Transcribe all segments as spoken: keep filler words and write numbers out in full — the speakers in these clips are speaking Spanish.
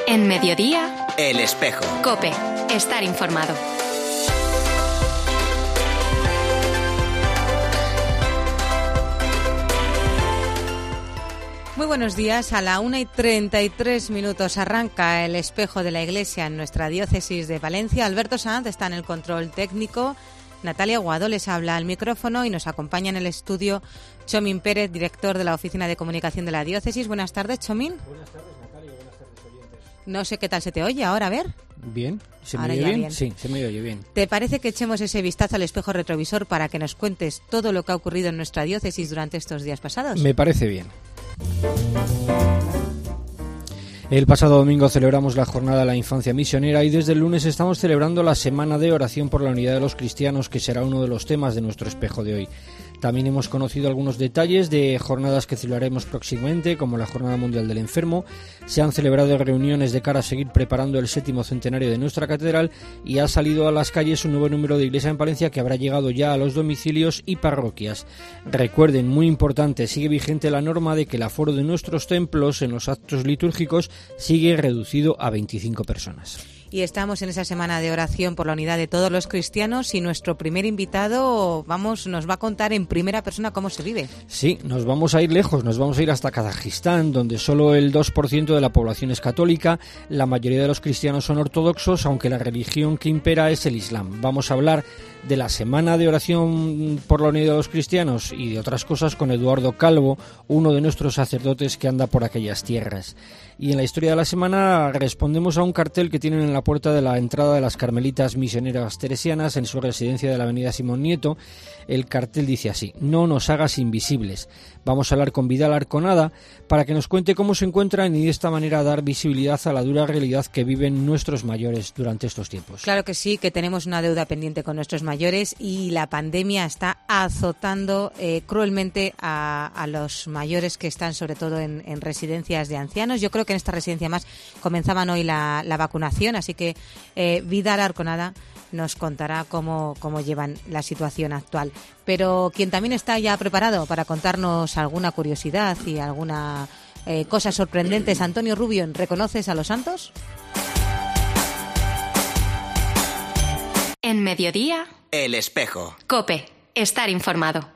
En Mediodía, El Espejo. COPE. Estar informado. Muy buenos días. A la una y treinta y tres minutos arranca El Espejo de la Iglesia en nuestra diócesis de Valencia. Alberto Sanz está en el control técnico. Natalia Guado les habla al micrófono y nos acompaña en el estudio Chomín Pérez, director de la Oficina de Comunicación de la Diócesis. Buenas tardes, Chomín. Buenas tardes, Natalia. Buenas tardes, oyentes. No sé qué tal se te oye ahora, a ver. Bien. ¿Se me Ahora oye ya bien? bien. Sí, se me oye bien. ¿Te parece que echemos ese vistazo al espejo retrovisor para que nos cuentes todo lo que ha ocurrido en nuestra diócesis durante estos días pasados? Me parece bien. El pasado domingo celebramos la Jornada de la Infancia Misionera y desde el lunes estamos celebrando la Semana de Oración por la Unidad de los Cristianos, que será uno de los temas de nuestro espejo de hoy. También hemos conocido algunos detalles de jornadas que celebraremos próximamente, como la Jornada Mundial del Enfermo. Se han celebrado reuniones de cara a seguir preparando el séptimo centenario de nuestra catedral y ha salido a las calles un nuevo número de Iglesia en Palencia que habrá llegado ya a los domicilios y parroquias. Recuerden, muy importante, sigue vigente la norma de que el aforo de nuestros templos en los actos litúrgicos sigue reducido a veinticinco personas. Y estamos en esa semana de oración por la unidad de todos los cristianos y nuestro primer invitado, vamos, nos va a contar en primera persona cómo se vive. Sí, nos vamos a ir lejos, nos vamos a ir hasta Kazajistán, donde solo el dos por ciento de la población es católica, la mayoría de los cristianos son ortodoxos, aunque la religión que impera es el Islam. Vamos a hablar de la semana de oración por la unidad de los cristianos y de otras cosas con Eduardo Calvo, uno de nuestros sacerdotes que anda por aquellas tierras. Y en la historia de la semana respondemos a un cartel que tienen en la puerta de la entrada de las Carmelitas Misioneras Teresianas en su residencia de la avenida Simón Nieto. El cartel dice así: no nos hagas invisibles. Vamos a hablar con Vidal Arconada para que nos cuente cómo se encuentran y de esta manera dar visibilidad a la dura realidad que viven nuestros mayores durante estos tiempos. Claro que sí, que tenemos una deuda pendiente con nuestros mayores y la pandemia está azotando eh, cruelmente a, a los mayores que están sobre todo en, en residencias de ancianos. Yo creo que en esta residencia más comenzaban hoy la, la vacunación, así que eh, Vidal Arconada nos contará cómo, cómo llevan la situación actual. Pero quien también está ya preparado para contarnos alguna curiosidad y alguna eh, cosa sorprendente es Antonio Rubio. ¿Reconoces a los santos? En Mediodía, El Espejo. COPE. Estar informado.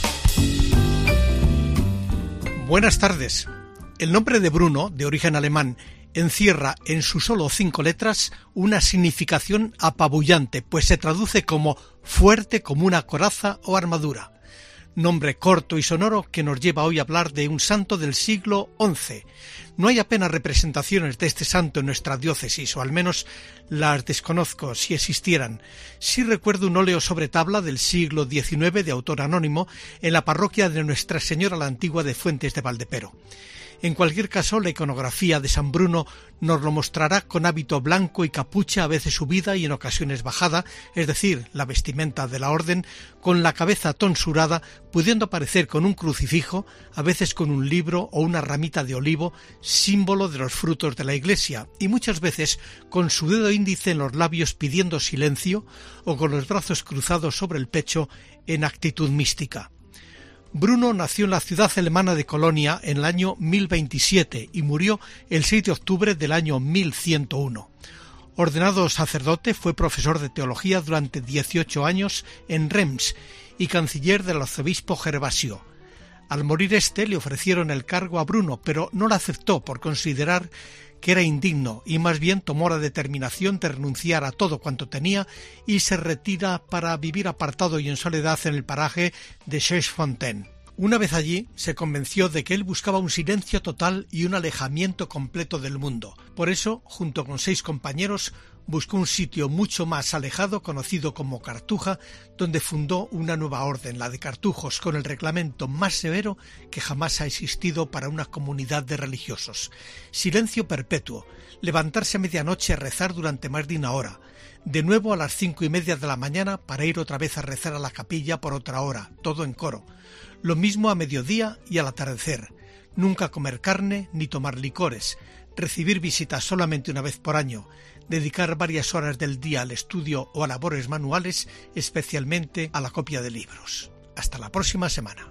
Buenas tardes. El nombre de Bruno, de origen alemán, encierra en sus solo cinco letras una significación apabullante, pues se traduce como fuerte como una coraza o armadura. Nombre corto y sonoro que nos lleva hoy a hablar de un santo del siglo once. No hay apenas representaciones de este santo en nuestra diócesis, o al menos las desconozco si existieran. Sí recuerdo un óleo sobre tabla del siglo diecinueve de autor anónimo en la parroquia de Nuestra Señora la Antigua de Fuentes de Valdepero. En cualquier caso, la iconografía de San Bruno nos lo mostrará con hábito blanco y capucha, a veces subida y en ocasiones bajada, es decir, la vestimenta de la orden, con la cabeza tonsurada, pudiendo aparecer con un crucifijo, a veces con un libro o una ramita de olivo, símbolo de los frutos de la Iglesia, y muchas veces con su dedo índice en los labios pidiendo silencio o con los brazos cruzados sobre el pecho en actitud mística. Bruno nació en la ciudad alemana de Colonia en el año mil veintisiete y murió el seis de octubre del año mil ciento uno. Ordenado sacerdote, fue profesor de teología durante dieciocho años en Reims y canciller del arzobispo Gervasio. Al morir este le ofrecieron el cargo a Bruno, pero no lo aceptó por considerar que era indigno y más bien tomó la determinación de renunciar a todo cuanto tenía y se retira para vivir apartado y en soledad en el paraje de Chesfontaine. Una vez allí, se convenció de que él buscaba un silencio total y un alejamiento completo del mundo. Por eso, junto con seis compañeros, buscó un sitio mucho más alejado, conocido como Cartuja, donde fundó una nueva orden, la de Cartujos, con el reglamento más severo que jamás ha existido para una comunidad de religiosos. Silencio perpetuo, levantarse a medianoche a rezar durante más de una hora, de nuevo a las cinco y media de la mañana para ir otra vez a rezar a la capilla por otra hora, todo en coro. Lo mismo a mediodía y al atardecer. Nunca comer carne ni tomar licores, recibir visitas solamente una vez por año, dedicar varias horas del día al estudio o a labores manuales, especialmente a la copia de libros. Hasta la próxima semana.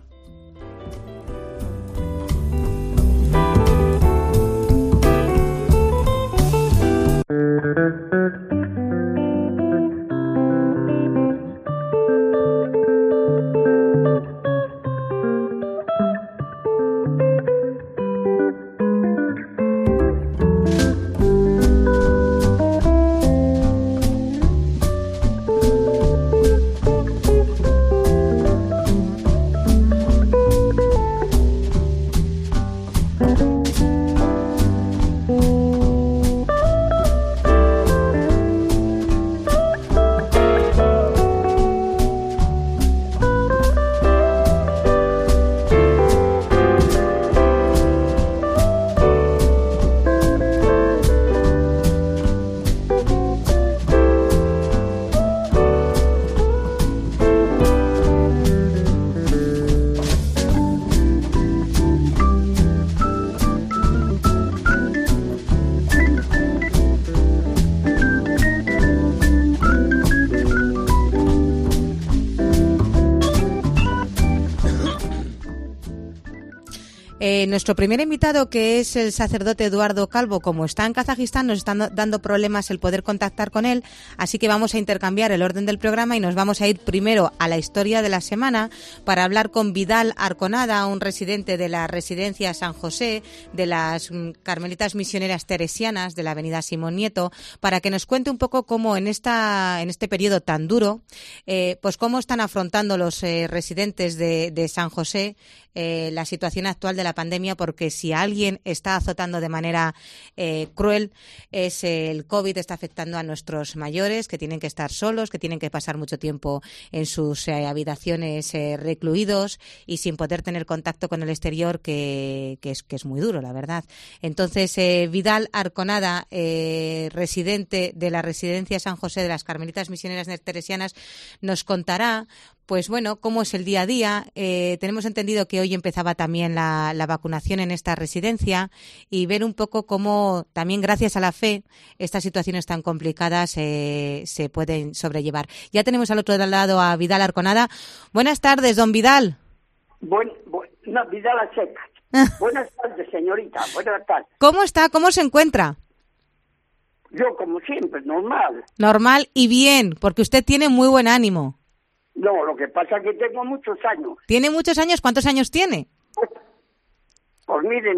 Eh, nuestro primer invitado, que es el sacerdote Eduardo Calvo, como está en Kazajistán, nos están dando problemas el poder contactar con él, así que vamos a intercambiar el orden del programa y nos vamos a ir primero a la historia de la semana para hablar con Vidal Arconada, un residente de la residencia San José, de las mm, Carmelitas Misioneras Teresianas de la avenida Simón Nieto, para que nos cuente un poco cómo en esta en este periodo tan duro, eh, pues cómo están afrontando los eh, residentes de, de San José eh, la situación actual de la pandemia, porque si alguien está azotando de manera eh, cruel es el COVID. Está afectando a nuestros mayores, que tienen que estar solos, que tienen que pasar mucho tiempo en sus eh, habitaciones eh, recluidos y sin poder tener contacto con el exterior, que, que, es, que es muy duro, la verdad. Entonces, eh, Vidal Arconada, eh, residente de la residencia San José de las Carmelitas Misioneras Teresianas, nos contará pues bueno, cómo es el día a día. Eh, tenemos entendido que hoy empezaba también la, la vacunación en esta residencia, y ver un poco cómo también gracias a la fe estas situaciones tan complicadas eh, se pueden sobrellevar. Ya tenemos al otro lado a Vidal Arconada. Buenas tardes, don Vidal. Buen, buen, no, Vidal a secas. Buenas tardes, señorita. Buenas tardes. ¿Cómo está? ¿Cómo se encuentra? Yo, como siempre, normal. Normal y bien, porque usted tiene muy buen ánimo. No, lo que pasa es que tengo muchos años. ¿Tiene muchos años? ¿Cuántos años tiene? Pues miren,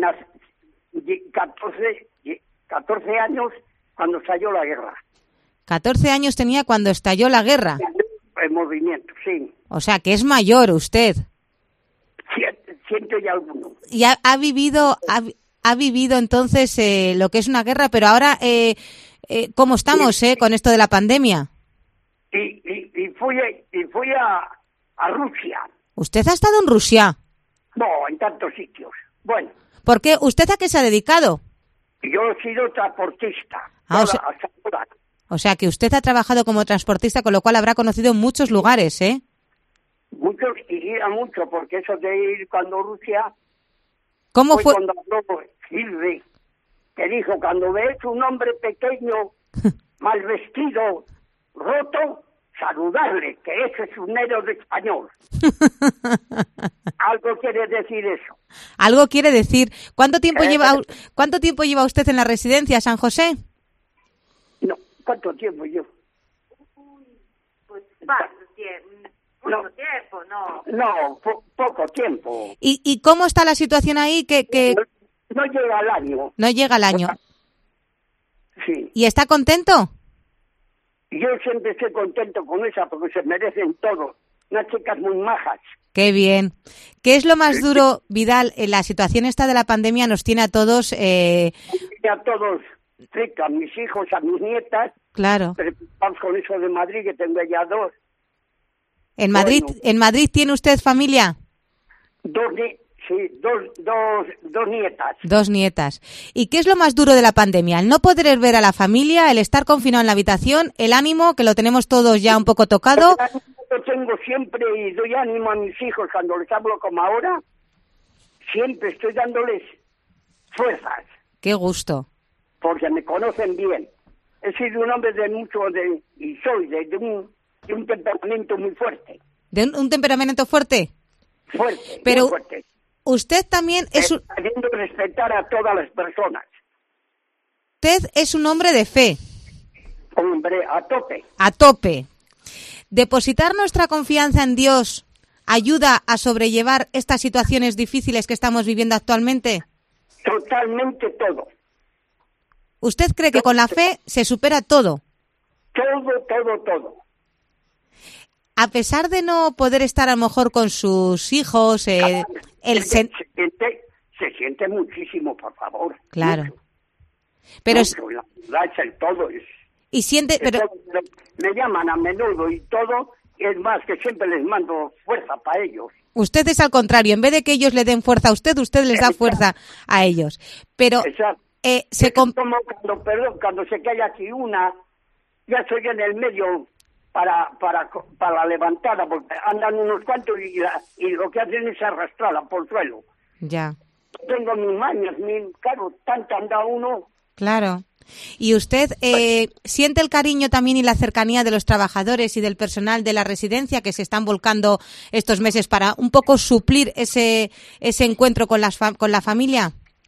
catorce, catorce años cuando estalló la guerra. catorce años tenía cuando estalló la guerra. El movimiento, sí. O sea, que es mayor usted. Ciento, ciento y alguno. Y ha, ha vivido ha, ha vivido entonces eh, lo que es una guerra, pero ahora, eh, eh, ¿cómo estamos eh, con esto de la pandemia? Y, y, y fui, y fui a, a Rusia. ¿Usted ha estado en Rusia? No, en tantos sitios. Bueno. ¿Por qué? ¿Usted a qué se ha dedicado? Yo he sido transportista. Ah, o, sea, o sea, que usted ha trabajado como transportista, con lo cual habrá conocido muchos lugares, ¿eh? Muchos, iría mucho, porque eso de ir cuando Rusia... ¿Cómo fue? Cuando habló Hilde, que dijo, cuando ves un hombre pequeño, mal vestido, roto, saludarle, que ese es un héroe de español. Algo quiere decir eso. Algo quiere decir. ¿Cuánto tiempo eh, lleva cuánto tiempo lleva usted en la residencia San José? No, ¿cuánto tiempo yo? Pues bastante tiempo. Mucho no, tiempo, no. No, po poco tiempo. ¿Y, ¿Y cómo está la situación ahí? Que, que... No, no llega al año. No llega al año. Sí. ¿Y está contento? Yo siempre estoy contento con esa, porque se merecen todo. Unas chicas muy majas. Qué bien. ¿Qué es lo más duro, Vidal? La situación esta de la pandemia nos tiene a todos... Eh... A todos, a mis hijos, a mis nietas. Claro. Vamos con eso de Madrid, que tengo ya dos. ¿En Madrid, bueno. ¿En Madrid tiene usted familia? Dos, sí, dos, dos, dos nietas. Dos nietas. ¿Y qué es lo más duro de la pandemia? ¿El no poder ver a la familia, el estar confinado en la habitación, el ánimo, que lo tenemos todos ya un poco tocado? Yo tengo siempre y doy ánimo a mis hijos cuando les hablo como ahora. Siempre estoy dándoles fuerzas. Qué gusto. Porque me conocen bien. He sido un hombre de mucho, de, y soy de, de, un, de un temperamento muy fuerte. ¿De un, un temperamento fuerte? Fuerte, pero muy fuerte. Usted también es un... Sabiendo respetar a todas las personas. Usted es un hombre de fe. Hombre, a tope. A tope. ¿Depositar nuestra confianza en Dios ayuda a sobrellevar estas situaciones difíciles que estamos viviendo actualmente? Totalmente todo. ¿Usted cree que con la fe se supera todo? Todo, todo, todo. A pesar de no poder estar a lo mejor con sus hijos, eh, el se, se, siente, se siente muchísimo, por favor. Claro. Mucho. Pero mucho, la verdad es el todo. Es, y siente, pero todo, me llaman a menudo y todo, es más que siempre les mando fuerza para ellos. Usted es al contrario, en vez de que ellos le den fuerza a usted, usted les da Exacto. fuerza a ellos. Pero eh, se es como cuando, perdón, cuando se cae aquí una, ya estoy en el medio para para para la levantada, porque andan unos cuantos y, la, y lo que hacen es arrastrarla por el suelo. Ya. Tengo mis mañas, mi, claro, tanto anda uno Claro. ¿Y usted eh, siente el cariño también y la cercanía de los trabajadores y del personal de la residencia que se están volcando estos meses para un poco suplir ese ese encuentro con, las fa- con la familia?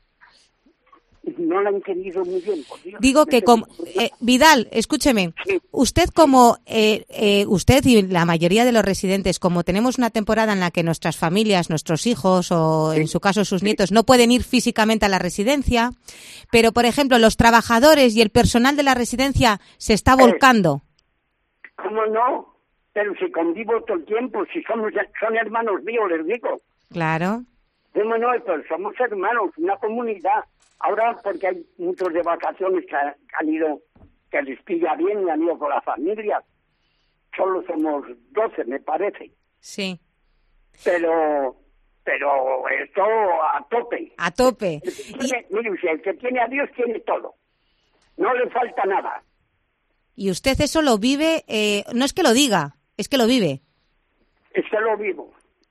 No lo he entendido muy bien, por Dios. Digo que como eh, Vidal, escúcheme, Sí. usted como eh, eh, usted y la mayoría de los residentes, como tenemos una temporada en la que nuestras familias, nuestros hijos o en su caso sus nietos no pueden ir físicamente a la residencia, pero por ejemplo los trabajadores y el personal de la residencia se está volcando. ¿Cómo no? Pero si convivo todo el tiempo, si somos son hermanos míos, les digo. Claro. ¿Cómo no? Pero somos hermanos, una comunidad. Ahora, porque hay muchos de vacaciones que han ido, que les pilla bien y han ido con la familia. Solo somos doce, me parece. Sí. Pero, pero esto a tope. A tope. Y, mire usted, el que tiene a Dios tiene todo. No le falta nada. Y usted eso lo vive, eh, no es que lo diga, es que lo vive. Es que lo vivo.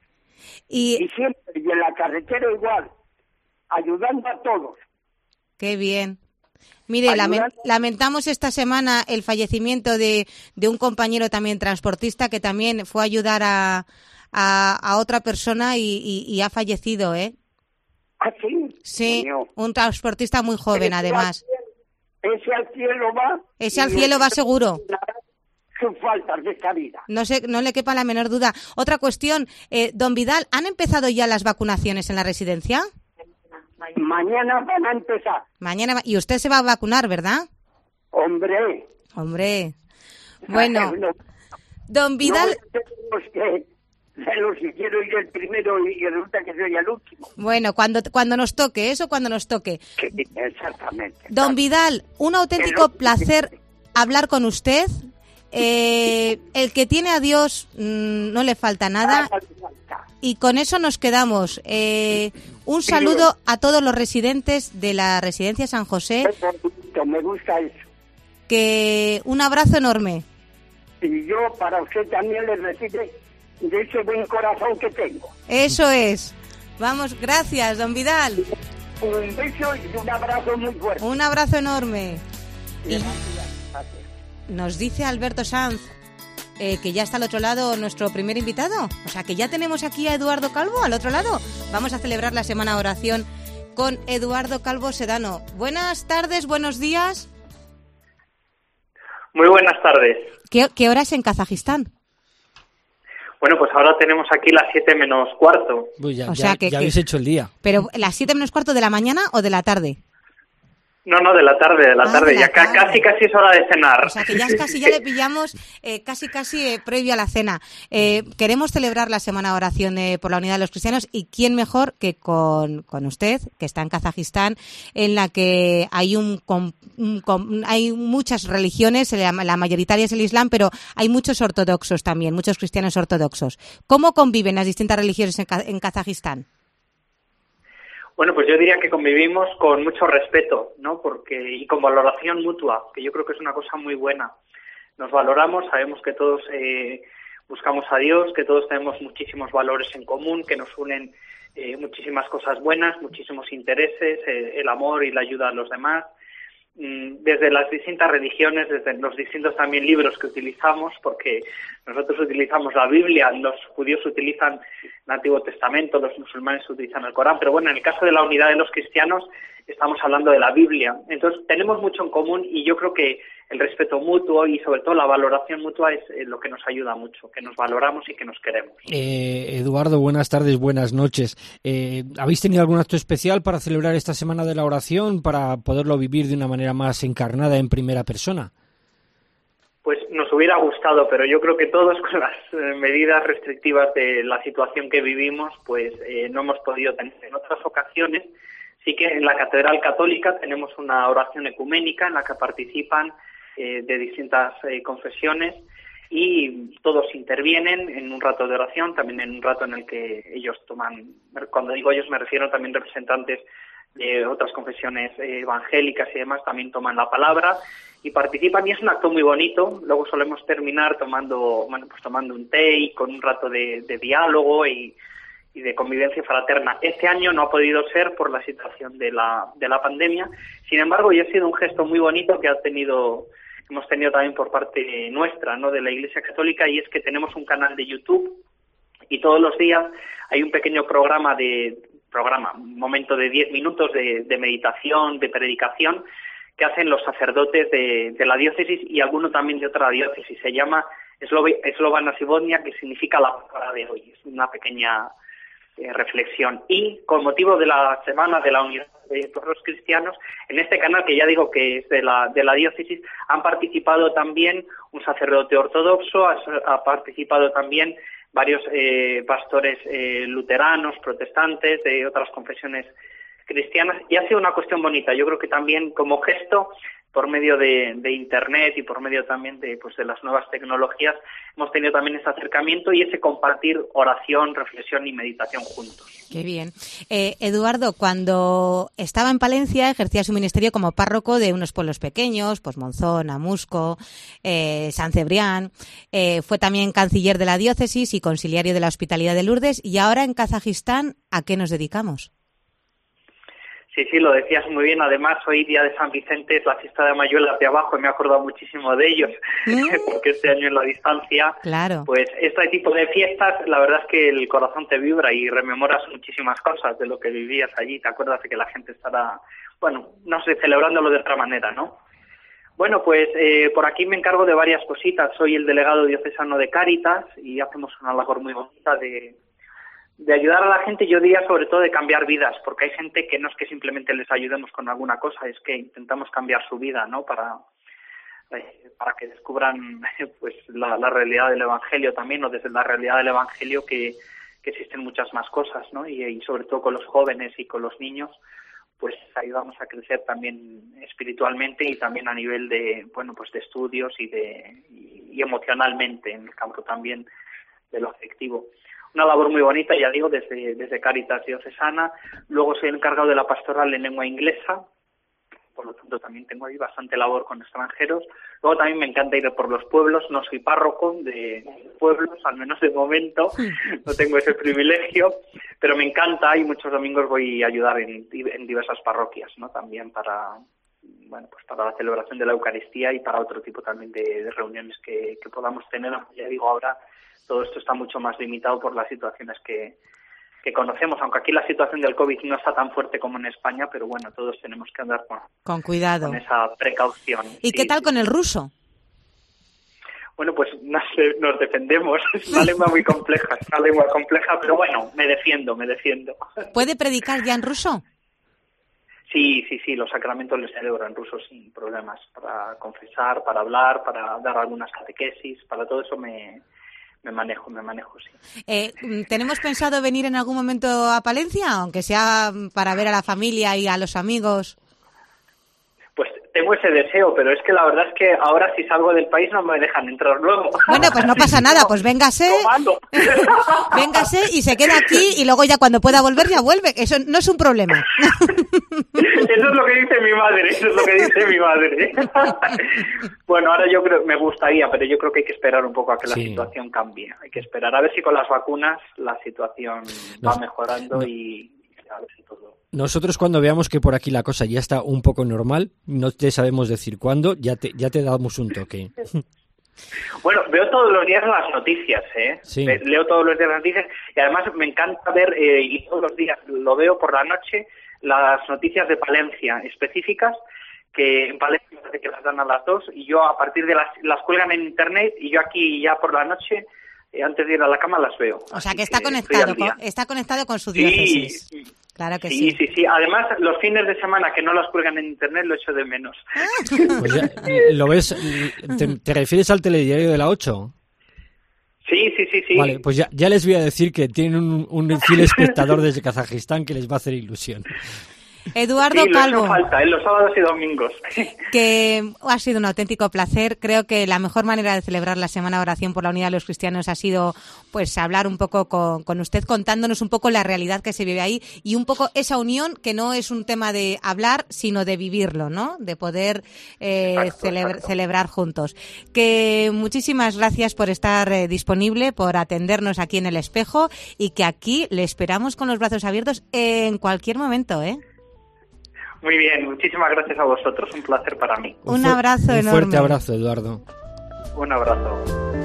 Y, Y siempre, y en la carretera igual, ayudando a todos. Qué bien. Mire, lamen- lamentamos esta semana el fallecimiento de, de un compañero también transportista que también fue a ayudar a, a, a otra persona y, y, y ha fallecido, ¿eh? ¿Ah, sí? Sí, Coño. un transportista muy joven, Ese además. al- Ese al cielo va. Ese al y cielo va ese- seguro. Sus faltas de esta vida. No sé, no le quepa la menor duda. Otra cuestión, eh, don Vidal, ¿han empezado ya las vacunaciones en la residencia? Mañana van a empezar. Mañana, va- y usted se va a vacunar, ¿verdad? Hombre. Hombre. Bueno, No, don Vidal, no tenemos que... Pero si quiero ir el primero y resulta que soy el último. bueno, cuando, cuando nos toque, eso cuando nos toque. Sí, exactamente. Don Vidal, un auténtico placer hablar con usted. Eh, el que tiene a Dios mmm, no le falta nada. Y con eso nos quedamos. Eh, un saludo a todos los residentes de la Residencia San José. Me gusta eso. Que un abrazo enorme. Y yo para usted también le recibe de ese buen corazón que tengo. Eso es. Vamos, gracias, don Vidal. Un beso y un abrazo muy fuerte. Un abrazo enorme. Y nos dice Alberto Sanz eh, que ya está al otro lado nuestro primer invitado. O sea, que ya tenemos aquí a Eduardo Calvo al otro lado. Vamos a celebrar la Semana de Oración con Eduardo Calvo Sedano. Buenas tardes, buenos días. Muy buenas tardes. ¿Qué, qué hora es en Kazajistán? Bueno, pues ahora tenemos aquí las siete menos cuarto. Pues ya, O ya- sea que- ya que- habéis hecho el día. ¿Pero las siete menos cuarto de la mañana o de la tarde? No, no, de la tarde, de la Ah, tarde. de la ya ca- tarde. casi, casi es hora de cenar. O sea, que ya es casi, ya le pillamos eh, casi, casi eh, previo a la cena. Eh, queremos celebrar la Semana de Oración eh, por la Unidad de los Cristianos y quién mejor que con, con usted, que está en Kazajistán, en la que hay un, com- un com- hay muchas religiones, la, la mayoritaria es el Islam, pero hay muchos ortodoxos también, muchos cristianos ortodoxos. ¿Cómo conviven las distintas religiones en, Ka- en Kazajistán? Bueno, pues yo diría que convivimos con mucho respeto, ¿no? Porque y con valoración mutua, que yo creo que es una cosa muy buena. Nos valoramos, sabemos que todos eh, buscamos a Dios, que todos tenemos muchísimos valores en común, que nos unen eh, muchísimas cosas buenas, muchísimos intereses, eh, el amor y la ayuda a los demás. Desde las distintas religiones, desde los distintos también libros que utilizamos, porque nosotros utilizamos la Biblia, los judíos utilizan el Antiguo Testamento, los musulmanes utilizan el Corán, pero bueno, en el caso de la unidad de los cristianos estamos hablando de la Biblia. Entonces tenemos mucho en común y yo creo que el respeto mutuo y sobre todo la valoración mutua es eh, lo que nos ayuda mucho, que nos valoramos y que nos queremos. Eh, Eduardo, buenas tardes, buenas noches. Eh, ¿Habéis tenido algún acto especial para celebrar esta Semana de la Oración, para poderlo vivir de una manera más encarnada en primera persona? Pues nos hubiera gustado, pero yo creo que todos con las eh, medidas restrictivas de la situación que vivimos, pues eh, no hemos podido tener. En otras ocasiones sí que en la Catedral Católica tenemos una oración ecuménica en la que participan eh, de distintas eh, confesiones y todos intervienen en un rato de oración, también en un rato en el que ellos toman, cuando digo ellos me refiero también representantes de otras confesiones eh, evangélicas y demás, también toman la palabra y participan y es un acto muy bonito. Luego solemos terminar tomando, bueno, pues tomando un té y con un rato de, de diálogo y y de convivencia fraterna. Este año no ha podido ser por la situación de la, de la pandemia. Sin embargo, ya ha sido un gesto muy bonito que ha tenido, hemos tenido también por parte nuestra, ¿no?, de la Iglesia Católica, y es que tenemos un canal de YouTube y todos los días hay un pequeño programa de programa, un momento de diez minutos de, de meditación, de predicación, que hacen los sacerdotes de, de la diócesis y alguno también de otra diócesis. Se llama Slovana Sivodnia, que significa la palabra de hoy. Es una pequeña eh, reflexión. Y con motivo de la Semana de la Unidad de todos los Cristianos, en este canal, que ya digo que es de la, de la diócesis, han participado también un sacerdote ortodoxo, ha, ha participado también varios eh, pastores eh, luteranos, protestantes, de otras confesiones cristianas, y ha sido una cuestión bonita. Yo creo que también como gesto, por medio de, de Internet y por medio también de, pues, de las nuevas tecnologías, hemos tenido también ese acercamiento y ese compartir oración, reflexión y meditación juntos. Qué bien. Eh, Eduardo, cuando estaba en Palencia, ejercía su ministerio como párroco de unos pueblos pequeños, pues Monzón, Amusco, eh, San Cebrián. Eh, fue también canciller de la diócesis y conciliario de la Hospitalidad de Lourdes. Y ahora en Kazajistán, ¿a qué nos dedicamos? Sí, sí, lo decías muy bien. Además, hoy día de San Vicente es la fiesta de Mayuelas de abajo y me he acordado muchísimo de ellos, ¿Mm? porque este año en la distancia, claro. pues este tipo de fiestas, la verdad es que el corazón te vibra y rememoras muchísimas cosas de lo que vivías allí. Te acuerdas de que la gente estará, bueno, no sé, celebrándolo de otra manera, ¿no? Bueno, pues eh, por aquí me encargo de varias cositas. Soy el delegado diocesano de Cáritas y hacemos una labor muy bonita de... de ayudar a la gente, yo diría sobre todo de cambiar vidas, porque hay gente que no es que simplemente les ayudemos con alguna cosa, es que intentamos cambiar su vida, ¿no?, para eh, para que descubran pues la, la realidad del Evangelio también, o desde la realidad del Evangelio que, que existen muchas más cosas, ¿no?, y, y sobre todo con los jóvenes y con los niños, pues ayudamos a crecer también espiritualmente y también a nivel de, bueno, pues de estudios y de y, y emocionalmente, en el campo también de lo afectivo. Una labor muy bonita, ya digo, desde, desde Cáritas Diocesana. Luego soy encargado de la pastoral en lengua inglesa, por lo tanto también tengo ahí bastante labor con extranjeros. Luego también me encanta ir por los pueblos, no soy párroco de pueblos, al menos de momento, no tengo ese privilegio, pero me encanta y muchos domingos voy a ayudar en, en diversas parroquias, ¿no?, también para, bueno, pues para la celebración de la Eucaristía y para otro tipo también de, de reuniones que, que podamos tener. Ya digo, ahora todo esto está mucho más limitado por las situaciones que, que conocemos, aunque aquí la situación del COVID no está tan fuerte como en España, pero bueno, todos tenemos que andar con, con cuidado, con esa precaución. ¿Y sí, qué tal con el ruso? Bueno, pues nos, nos defendemos. Es una lengua muy compleja, es una lengua compleja, pero bueno, me defiendo, me defiendo. ¿Puede predicar ya en ruso? Sí, sí, sí, los sacramentos los celebro en ruso sin problemas, para confesar, para hablar, para dar algunas catequesis, para todo eso me... Me manejo, me manejo, sí. Eh, ¿Tenemos pensado venir en algún momento a Palencia, aunque sea para ver a la familia y a los amigos? Pues tengo ese deseo, pero es que la verdad es que ahora si salgo del país no me dejan entrar luego. Bueno, pues no pasa nada, pues véngase, véngase y se queda aquí y luego ya cuando pueda volver ya vuelve. Eso no es un problema. Eso es lo que dice mi madre, eso es lo que dice mi madre. Bueno, ahora yo creo, me gustaría, pero yo creo que hay que esperar un poco a que la sí. situación cambie. Hay que esperar a ver si con las vacunas la situación no, va mejorando no. y a ver si todo... Nosotros cuando veamos que por aquí la cosa ya está un poco normal, no te sabemos decir cuándo, ya te, ya te damos un toque. Bueno, veo todos los días las noticias, ¿eh? Sí. Leo todos los días las noticias y además me encanta ver, eh, y todos los días lo veo por la noche, las noticias de Palencia específicas, que en Palencia parece que las dan a las dos y yo a partir de las, las cuelgan en internet y yo aquí ya por la noche, eh, antes de ir a la cama las veo. O sea que está que conectado, con, está conectado con su diócesis. Sí, claro que sí. Sí, sí, sí. Además, los fines de semana que no las cuelgan en internet lo echo de menos. Pues ya, ¿lo ves? ¿Te, te refieres al telediario de la ocho? Sí, sí, sí, sí. Vale, pues ya, ya les voy a decir que tienen un, un fiel espectador desde Kazajistán que les va a hacer ilusión. Eduardo sí, Calvo. Sí, falta, en los sábados y domingos. Que ha sido un auténtico placer. Creo que la mejor manera de celebrar la Semana de Oración por la Unidad de los Cristianos ha sido pues hablar un poco con, con usted, contándonos un poco la realidad que se vive ahí y un poco esa unión que no es un tema de hablar, sino de vivirlo, ¿no? De poder eh, exacto, celebra, exacto. celebrar juntos. Que muchísimas gracias por estar eh, disponible, por atendernos aquí en El Espejo y que aquí le esperamos con los brazos abiertos en cualquier momento, ¿eh? Muy bien, muchísimas gracias a vosotros, un placer para mí. Un, un abrazo un enorme. Un fuerte abrazo, Eduardo. Un abrazo.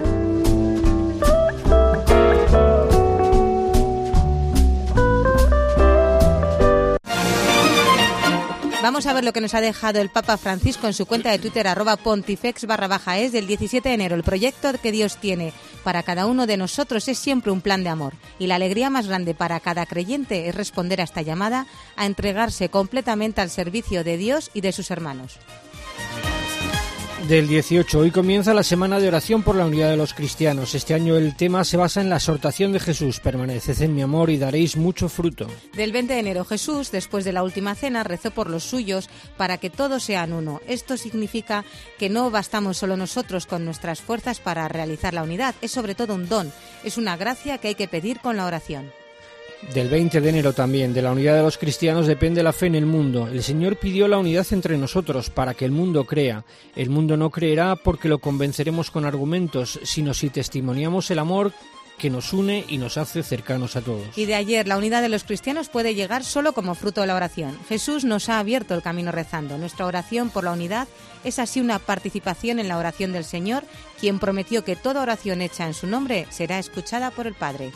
Vamos a ver lo que nos ha dejado el Papa Francisco en su cuenta de Twitter, arroba pontifex barra baja es, del diecisiete de enero. El proyecto que Dios tiene para cada uno de nosotros es siempre un plan de amor. Y la alegría más grande para cada creyente es responder a esta llamada a entregarse completamente al servicio de Dios y de sus hermanos. Del dieciocho, hoy comienza la Semana de Oración por la Unidad de los Cristianos. Este año el tema se basa en la exhortación de Jesús: permaneced en mi amor y daréis mucho fruto. Del veinte de enero, Jesús, después de la última cena, rezó por los suyos para que todos sean uno. Esto significa que no bastamos solo nosotros con nuestras fuerzas para realizar la unidad. Es sobre todo un don, es una gracia que hay que pedir con la oración. Del veinte de enero también, de la unidad de los cristianos depende la fe en el mundo. El Señor pidió la unidad entre nosotros para que el mundo crea. El mundo no creerá porque lo convenceremos con argumentos, sino si testimoniamos el amor que nos une y nos hace cercanos a todos. Y de ayer, la unidad de los cristianos puede llegar solo como fruto de la oración. Jesús nos ha abierto el camino rezando. Nuestra oración por la unidad es así una participación en la oración del Señor, quien prometió que toda oración hecha en su nombre será escuchada por el Padre.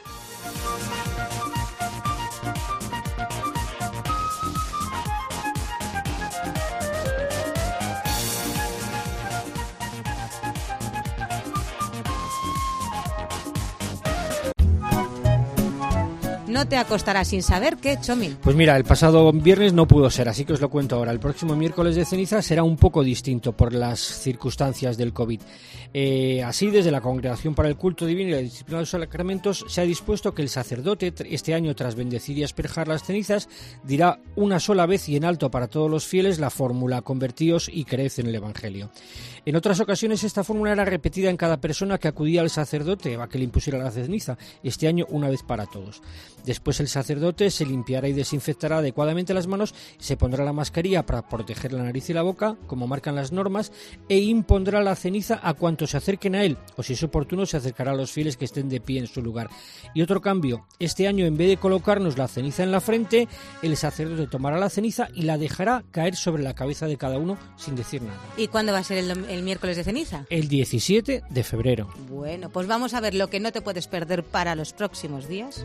No te acostarás sin saber qué, Chomil. Pues mira, el pasado viernes no pudo ser, así que os lo cuento ahora. El próximo miércoles de ceniza será un poco distinto por las circunstancias del COVID. Eh, así, desde la Congregación para el Culto Divino y la Disciplina de los Sacramentos se ha dispuesto que el sacerdote, este año, tras bendecir y asperjar las cenizas, dirá una sola vez y en alto para todos los fieles la fórmula: convertíos y creed en el Evangelio. En otras ocasiones esta fórmula era repetida en cada persona que acudía al sacerdote a que le impusiera la ceniza. Este año una vez para todos. Después el sacerdote se limpiará y desinfectará adecuadamente las manos, se pondrá la mascarilla para proteger la nariz y la boca, como marcan las normas, e impondrá la ceniza a cuantos se acerquen a él, o si es oportuno se acercará a los fieles que estén de pie en su lugar. Y otro cambio, este año en vez de colocarnos la ceniza en la frente, el sacerdote tomará la ceniza y la dejará caer sobre la cabeza de cada uno sin decir nada. ¿Y cuándo va a ser el, el miércoles de ceniza? El diecisiete de febrero. Bueno, pues vamos a ver lo que no te puedes perder para los próximos días.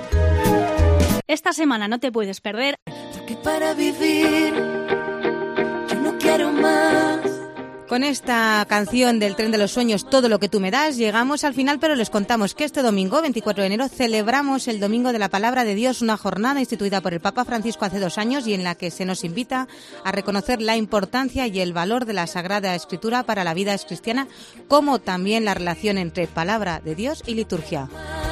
Esta semana no te puedes perder. Porque para vivir yo no quiero más. Con esta canción del Tren de los Sueños, Todo lo que tú me das, llegamos al final, pero les contamos que este domingo, veinticuatro de enero, celebramos el Domingo de la Palabra de Dios, una jornada instituida por el Papa Francisco hace dos años y en la que se nos invita a reconocer la importancia y el valor de la Sagrada Escritura para la vida cristiana, como también la relación entre palabra de Dios y liturgia.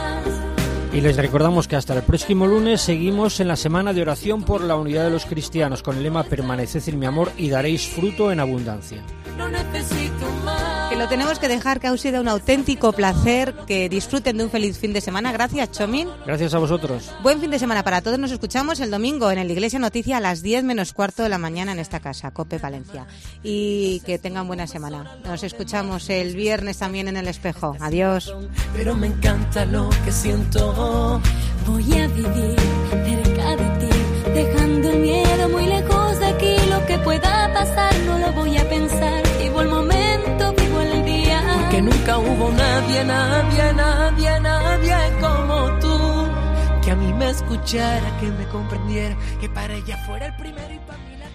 Y les recordamos que hasta el próximo lunes seguimos en la Semana de Oración por la Unidad de los Cristianos con el lema: permaneced en mi amor y daréis fruto en abundancia. No necesito más. Que lo tenemos que dejar, que ha sido un auténtico placer, que disfruten de un feliz fin de semana. Gracias, Chomín. Gracias a vosotros. Buen fin de semana para todos. Nos escuchamos el domingo en el Iglesia Noticia a las diez menos cuarto de la mañana en esta casa, COPE Valencia. Y que tengan buena semana. Nos escuchamos el viernes también en El Espejo. Adiós. Pero me encanta lo que siento. Voy a vivir cerca de ti, dejando el miedo muy lejos de aquí. Lo que pueda pasar no lo voy a pensar. Vivo el momento, vivo el día. Porque nunca hubo nadie, nadie, nadie, nadie como tú, que a mí me escuchara, que me comprendiera, que para ella fuera el primero y para mí la...